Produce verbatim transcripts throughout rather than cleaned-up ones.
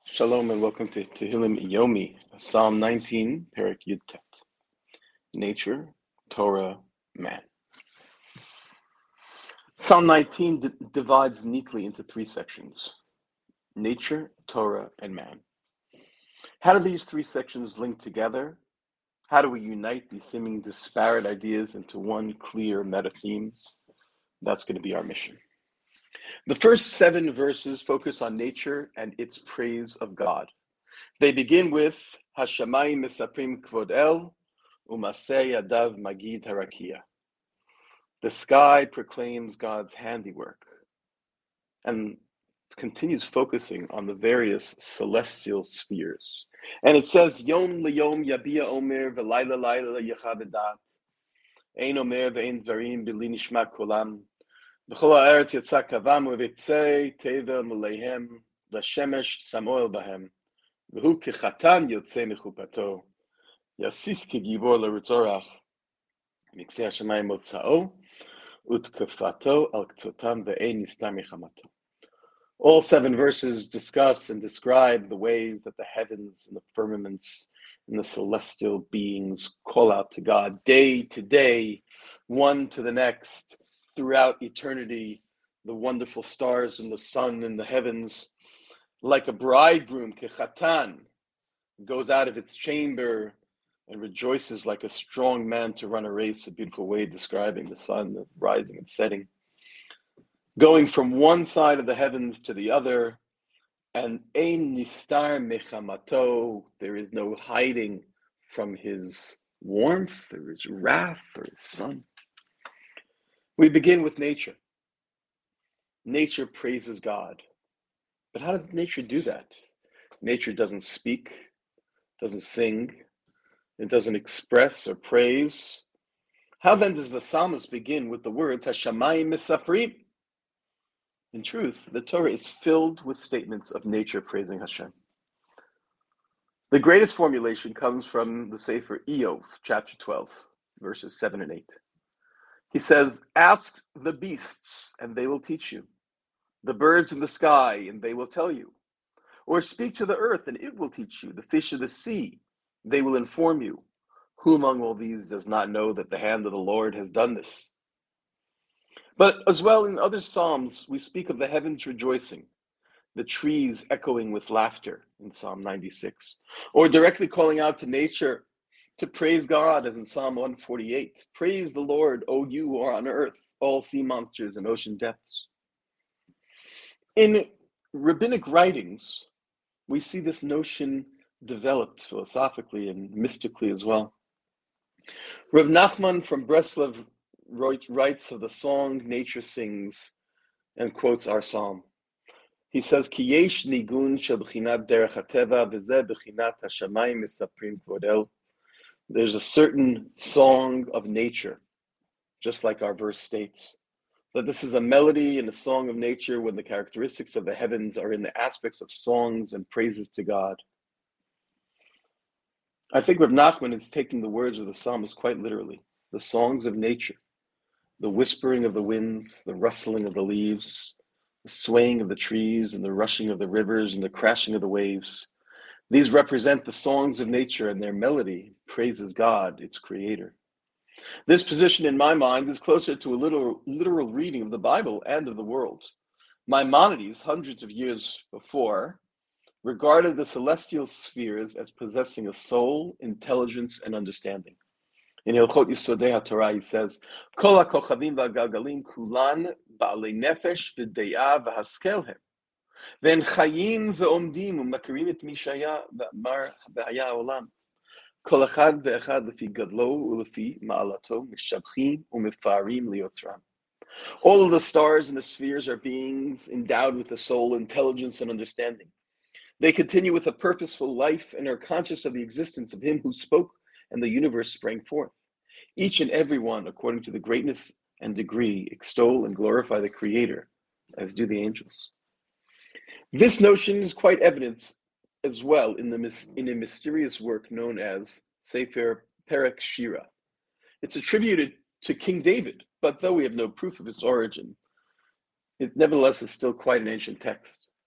Shalom and welcome to Tehillim Yomi, Psalm nineteen, Perek Yud Tet. Nature, Torah, Man. Psalm nineteen d- divides neatly into three sections: nature, Torah, and man. How do these three sections link together? How do we unite these seeming disparate ideas into one clear meta-theme? That's going to be our mission. The first seven verses focus on nature and its praise of God. They begin with Hashamayim Misaprim Kvod El, Umaseh Yadav Magid Harakia. The sky proclaims God's handiwork and continues focusing on the various celestial spheres. And it says, Yom liyom yabia omer v'layla layla yechabedat. Ein omer ve'ein dvarim b'li nishma kolam. B'chol ha'eretz yatsa kavam u'vitzei teva muleihem l'shemesh samoel bahem. V'hu kechatan yotzei mechupato. Yasis kegibor l'rutzorach. Miksei hashamayim motzao. Utkafato al ktotam ve'ein nistar mechamato. All seven verses discuss and describe the ways that the heavens and the firmaments and the celestial beings call out to God day to day, one to the next, throughout eternity, the wonderful stars and the sun in the heavens, like a bridegroom, kechatan, goes out of its chamber and rejoices like a strong man to run a race, a beautiful way describing the sun the rising and setting. Going from one side of the heavens to the other, and ein nistar mechamato, there is no hiding from his warmth or his wrath or his sun. We begin with nature. Nature praises God. But how does nature do that? Nature doesn't speak, doesn't sing, it doesn't express or praise. How then does the psalmist begin with the words, Hashamayim misaprim? In truth, the Torah is filled with statements of nature praising Hashem. The greatest formulation comes from the Sefer Iyov, chapter twelve, verses seven and eight. He says, ask the beasts, and they will teach you, the birds in the sky, and they will tell you. Or speak to the earth, and it will teach you, the fish of the sea, they will inform you. Who among all these does not know that the hand of the Lord has done this? But as well in other psalms, we speak of the heavens rejoicing, the trees echoing with laughter in Psalm ninety-six, or directly calling out to nature to praise God as in Psalm one forty-eight. Praise the Lord, O you who are on earth, all sea monsters and ocean depths. In rabbinic writings, we see this notion developed philosophically and mystically as well. Rav Nachman from Breslov writes of the song nature sings and quotes our psalm. He says, Ki yesh nigun shel b'chinat derech hateva v'zeh b'chinat hashamayim misaprim kvod el. There's a certain song of nature, just like our verse states, that this is a melody and a song of nature when the characteristics of the heavens are in the aspects of songs and praises to God. I think Rav Nachman is taking the words of the psalmist quite literally. The songs of nature, the whispering of the winds, the rustling of the leaves, the swaying of the trees and the rushing of the rivers and the crashing of the waves. These represent the songs of nature, and their melody praises God, its creator. This position in my mind is closer to a literal, literal reading of the Bible and of the world. Maimonides, hundreds of years before, regarded the celestial spheres as possessing a soul, intelligence, and understanding. In Hilchot Yisodei HaTorah, he says, Kol HaKochavim VaGalgalim Kulan Ba'alei Nefesh V'Deya V'Haskel Hem V'en Chayim V'Omdim U'Makirim Et Mishaya V'Amar V'Haya Olam Kol Echad V'Echad Lefi Gadlo U'Lefi Ma'alato Mishabchim U'Mefarim Liotzram. All of the stars and the spheres are beings endowed with a soul, intelligence, and understanding. They continue with a purposeful life and are conscious of the existence of Him who spoke and the universe sprang forth. Each and every one, according to the greatness and degree, extol and glorify the Creator, as do the angels. This notion is quite evident as well in, the, in a mysterious work known as Sefer Perek Shira. It's attributed to King David, but though we have no proof of its origin, it nevertheless is still quite an ancient text.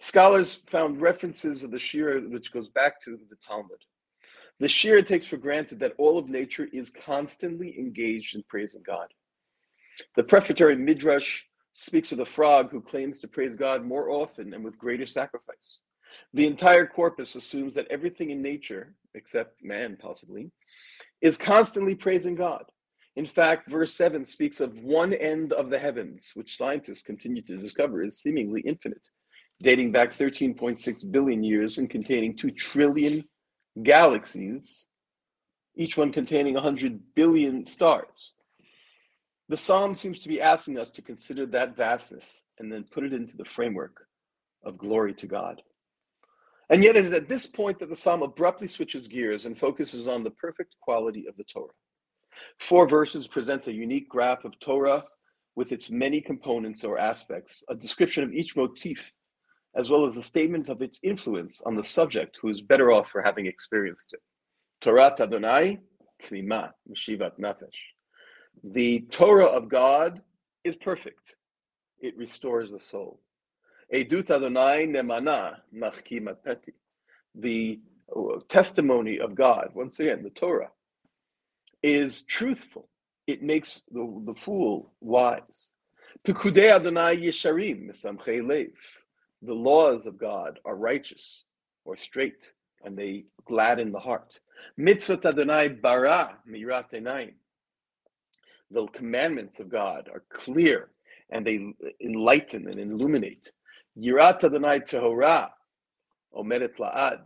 Scholars found references of the Shira which goes back to the Talmud. The Shira takes for granted that all of nature is constantly engaged in praising God. The prefatory Midrash speaks of the frog who claims to praise God more often and with greater sacrifice. The entire corpus assumes that everything in nature, except man possibly, is constantly praising God. In fact, verse seven speaks of one end of the heavens, which scientists continue to discover is seemingly infinite, dating back thirteen point six billion years and containing two trillion galaxies, each one containing one hundred billion stars. The psalm seems to be asking us to consider that vastness and then put it into the framework of glory to God. And yet it is at this point that the psalm abruptly switches gears and focuses on the perfect quality of the Torah. Four verses present a unique graph of Torah with its many components or aspects, a description of each motif, as well as a statement of its influence on the subject who is better off for having experienced it. Torah Adonai, Tzvima, Meshivat Nafesh. The Torah of God is perfect. It restores the soul. Edut Adonai Nemana, Machkimat Peti. The testimony of God, once again, the Torah, is truthful. It makes the, the fool wise. Pekudei Adonai Yesharim, Mesamchei Lev. The laws of God are righteous or straight, and they gladden the heart. Mitzvot Adonai bara mirat einayim. The commandments of God are clear, and they enlighten and illuminate. Yirat Adonai tehora omeret la'ad.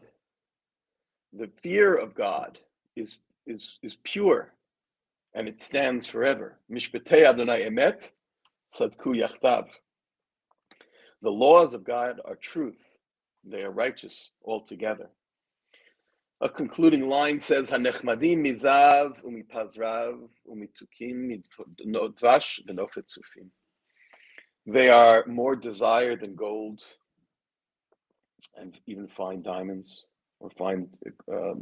The fear of God is, is, is pure, and it stands forever. Mishpetei Adonai emet tzadku yachtav. The laws of God are truth. They are righteous altogether. A concluding line says, Hanechmadim mizav umipazrav umitukim midvash benofet sufim. They are more desired than gold and even fine diamonds or fine um,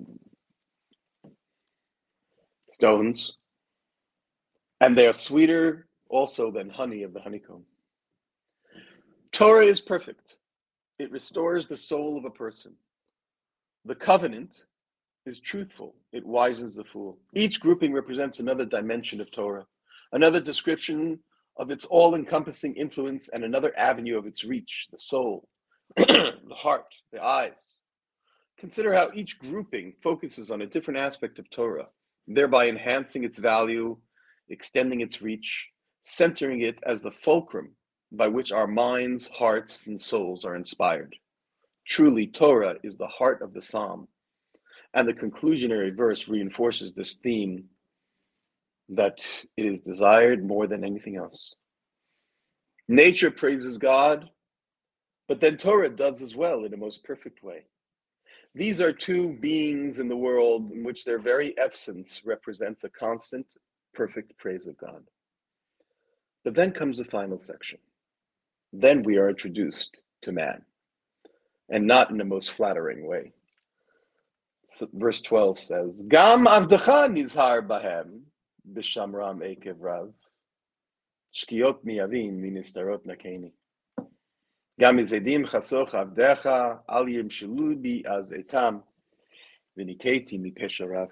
stones. And they are sweeter also than honey of the honeycomb. Torah is perfect. It restores the soul of a person. The covenant is truthful. It wisens the fool. Each grouping represents another dimension of Torah, another description of its all-encompassing influence, and another avenue of its reach, the soul, the heart, the eyes. Consider how each grouping focuses on a different aspect of Torah, thereby enhancing its value, extending its reach, centering it as the fulcrum by which our minds, hearts, and souls are inspired. Truly, Torah is the heart of the psalm, and the conclusionary verse reinforces this theme that it is desired more than anything else. Nature praises God, but then Torah does as well in a most perfect way. These are two beings in the world in which their very essence represents a constant, perfect praise of God. But then comes the final section. Then we are introduced to man, and not in the most flattering way. So verse twelve says, Gam avdecha nizhar bahem b'shamram ekev rav shkiot miyavim v'nistarot nakeni. Gam izedim chasoch avdecha al yimshelu bi az etam v'niketi mipesha rav.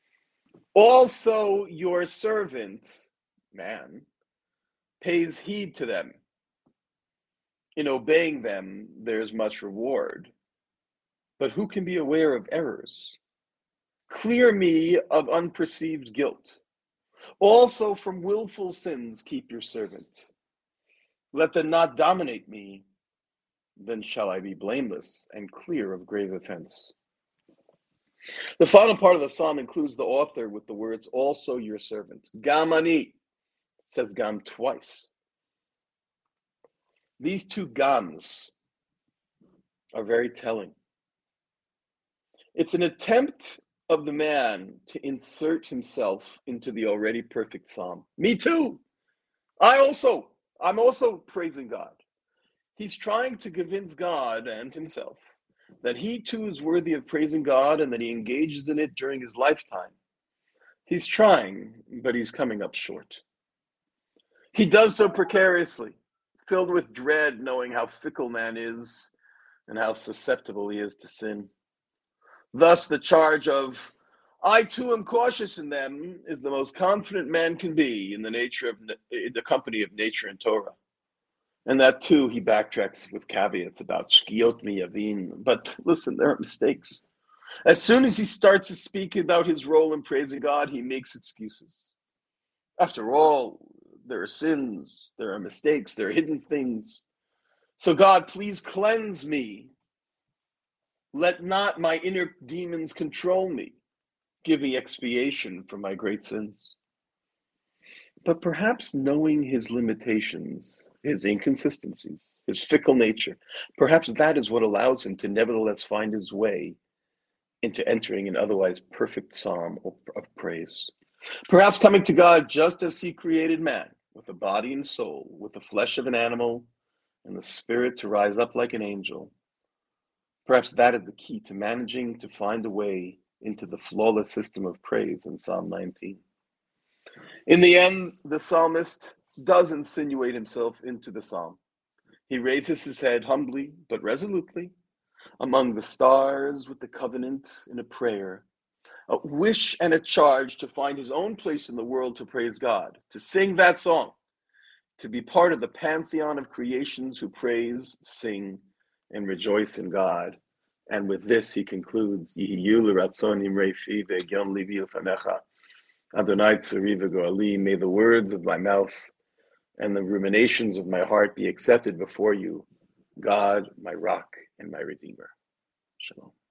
Also your servant, man, pays heed to them. In obeying them, there is much reward. But who can be aware of errors? Clear me of unperceived guilt. Also from willful sins keep your servant. Let them not dominate me, then shall I be blameless and clear of grave offense. The final part of the psalm includes the author with the words, also your servant. Gam ani, it says gam twice. These two gams are very telling. It's an attempt of the man to insert himself into the already perfect psalm. Me too. I also, I'm also praising God. He's trying to convince God and himself that he too is worthy of praising God and that he engages in it during his lifetime. He's trying, but he's coming up short. He does so precariously, filled with dread, knowing how fickle man is, and how susceptible he is to sin. Thus, the charge of, I too am cautious in them, is the most confident man can be in the nature of in the company of nature and Torah. And that too, he backtracks with caveats about shkiot miyavin. But listen, there are mistakes. As soon as he starts to speak about his role in praising God, he makes excuses. After all, there are sins, there are mistakes, there are hidden things. So God, please cleanse me. Let not my inner demons control me. Give me expiation for my great sins. But perhaps knowing his limitations, his inconsistencies, his fickle nature, perhaps that is what allows him to nevertheless find his way into entering an otherwise perfect psalm of, of praise. Perhaps coming to God just as he created man, with a body and soul, with the flesh of an animal, and the spirit to rise up like an angel. Perhaps that is the key to managing to find a way into the flawless system of praise in Psalm nineteen. In the end, the psalmist does insinuate himself into the psalm. He raises his head humbly but resolutely among the stars with the covenant in a prayer, a wish and a charge to find his own place in the world to praise God, to sing that song, to be part of the pantheon of creations who praise, sing, and rejoice in God. And with this he concludes, Yihiyu l'ratzon imrei fi ve'egyon livi l'fanecha. Adonai tzari v'go'ali, may the words of my mouth and the ruminations of my heart be accepted before you, God, my rock and my redeemer. Shalom.